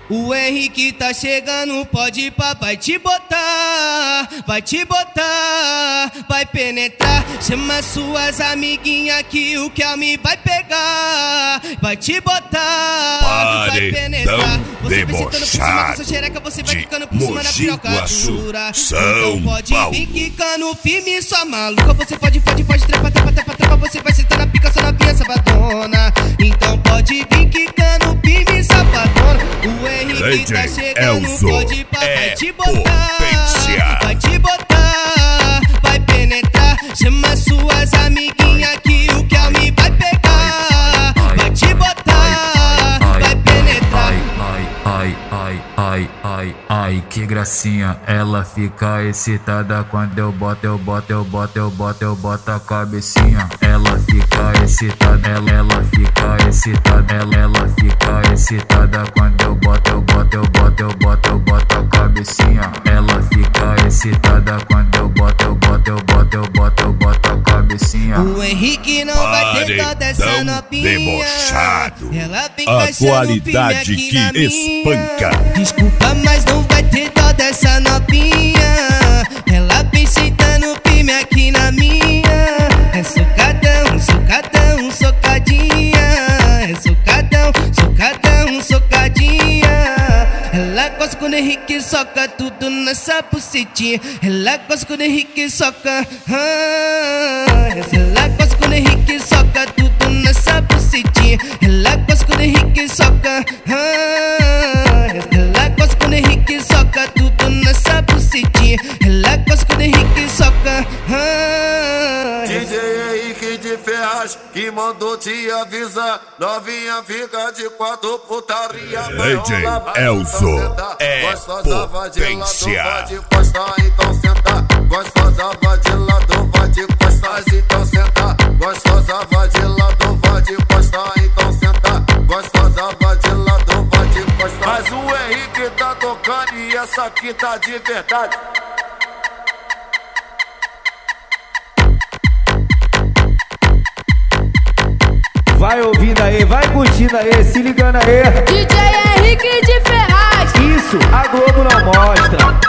O Henrique tá chegando, pode ir pra, vai te botar, vai te botar, vai penetrar. Chama suas amiguinhas que o Kelme vai pegar, vai te botar, vai penetrar. Você vai sentando por cima dessa xereca, você vai ficando por cima da piroca dura. Então pode vir quicando firme, sua maluca. Você pode trepa, você vai sentar na pica, só na pinha sabadona. Então pode vir quicando firme, sabadona. O Henrique tá chegando, pode ir pra, vai te botar, vai te botar, vai penetrar. Chama suas amiguinhas que o Kelme vai pegar, vai te botar, vai penetrar. Ai, que gracinha, ela fica excitada quando eu boto a cabecinha. Ela fica excitada, ela fica excitada, ela fica excitada quando eu boto a cabecinha. Ela fica excitada quando eu boto a cabecinha. O Henrique não vai ter dó dessa nopinha. Debochado. Ela vem A qualidade que espanca. Desculpa, mas não vai ter dó dessa nopinha. Ela vem sentando firme aqui na minha. É socadão, socadão, socadinha. É socadão, socadão, socadinha. Ela gosta quando o Henrique soca tudo nessa bucetinha. Ela gosta quando o Henrique soca. Ela gosta quando o Henrique soca tudo nessa bucetinha. Ela gosta quando o Henrique soca. Ela gosta quando o Henrique soca tudo nessa bucetinha. Ela gosta quando o Henrique soca. DJ Henrique de Ferraz que mandou te avisar. Novinha fica de quatro, putaria. DJ Elzo é potência. Vai de costa, então senta. Gostosa vai de lado, vai de costa, então senta. Gostosa vai de lado, vai de costa, então senta. Gostosa vai de lado, vai de costa. Mas o Henrique tá tocando e essa aqui tá de verdade. Vai ouvindo aí, vai curtindo aí, se ligando aí. DJ Henrique de Ferraz. Isso, a Globo não mostra.